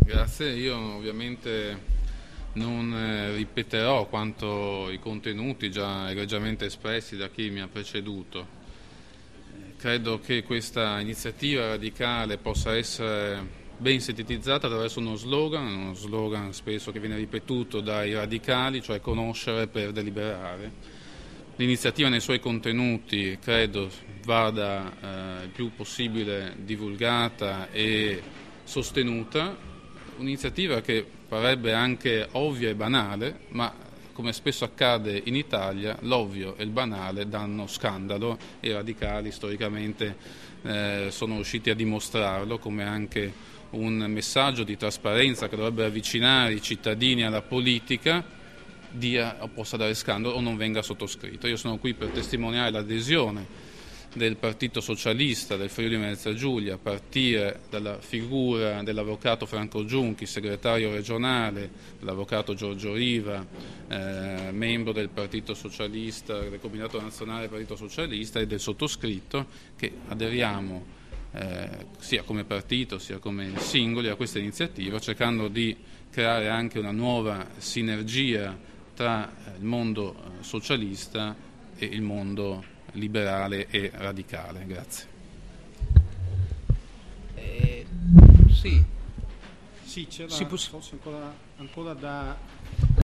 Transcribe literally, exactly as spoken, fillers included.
Grazie, io ovviamente non eh, ripeterò quanto i contenuti già egregiamente espressi da chi mi ha preceduto. Eh, Credo che questa iniziativa radicale possa essere ben sintetizzata attraverso uno slogan, uno slogan spesso che viene ripetuto dai radicali, cioè conoscere per deliberare. L'iniziativa nei suoi contenuti credo vada eh, il più possibile divulgata e sostenuta, un'iniziativa che parebbe anche ovvia e banale, ma come spesso accade in Italia, l'ovvio e il banale danno scandalo e i radicali storicamente eh, sono riusciti a dimostrarlo, come anche un messaggio di trasparenza che dovrebbe avvicinare i cittadini alla politica dia o possa dare scandalo o non venga sottoscritto. Io sono qui per testimoniare l'adesione del Partito Socialista del Friuli Venezia Giulia, a partire dalla figura dell'avvocato Franco Giunchi, segretario regionale, dell'avvocato Giorgio Riva, eh, membro del Partito Socialista, del Comitato Nazionale del Partito Socialista, e del sottoscritto, che aderiamo eh, sia come partito sia come singoli a questa iniziativa, cercando di creare anche una nuova sinergia tra il mondo socialista e il mondo liberale e radicale. Grazie. Eh, sì, Sì, c'era si può... forse ancora, ancora da